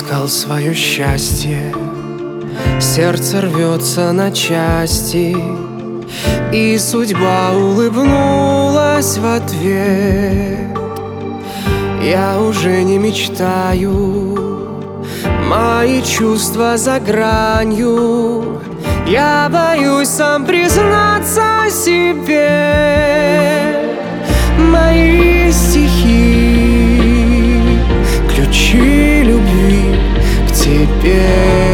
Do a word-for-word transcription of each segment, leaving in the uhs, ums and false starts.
искал свое счастье, сердце рвется на части, и судьба улыбнулась в ответ. Я уже не мечтаю, мои чувства за гранью. Я боюсь сам признаться себе. Мои стихи, ключи любви к тебе.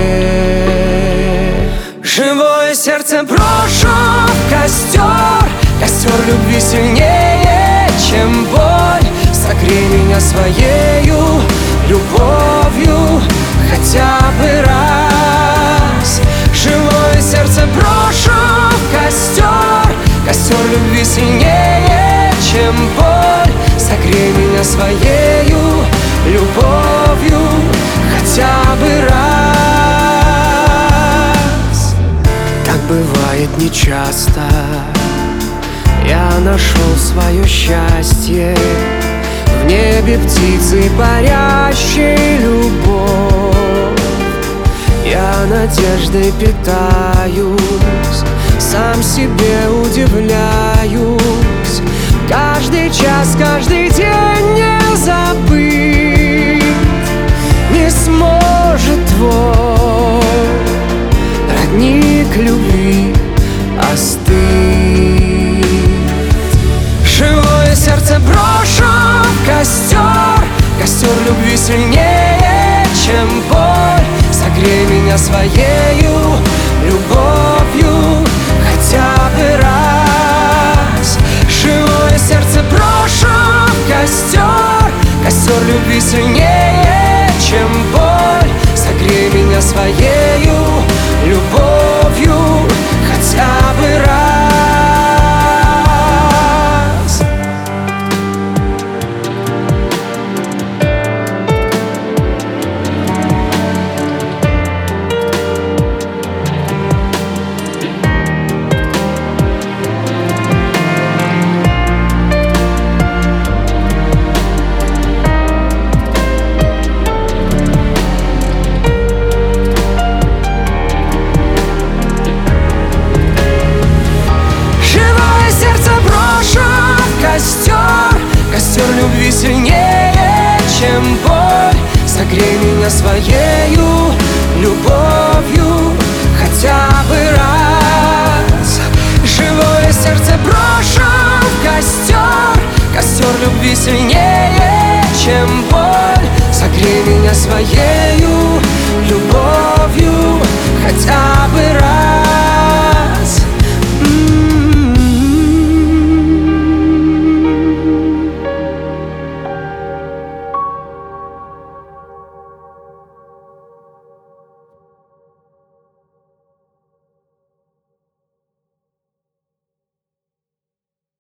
Живое сердце брошу в костер, костер любви сильнее, чем боль. Согрей меня своею любовью хотя бы раз. Живое сердце брошу в костер, костер любви сильнее, чем боль. Согрей меня своею любовью хотя бы раз. Так бывает нечасто, я нашел свое счастье. В небе птицы парящей любовь. Я надеждой питаюсь, сам себе удивляюсь. Каждый час, каждый день не забыть не сможет твой родник любви остыть. Живое сердце брошу в костер, костер любви сильнее, чем боль. Согрей меня своею любовью хотя бы раз. Живое сердце брошу в костер, костер любви сильнее, чем боль. Согрей меня своею любовью хотя бы раз. Костер любви сильнее, чем боль. Согрей меня своею любовью хотя бы раз. Живое сердце брошу в костер, костер любви сильнее, чем боль. Согрей меня своею любовью хотя бы раз.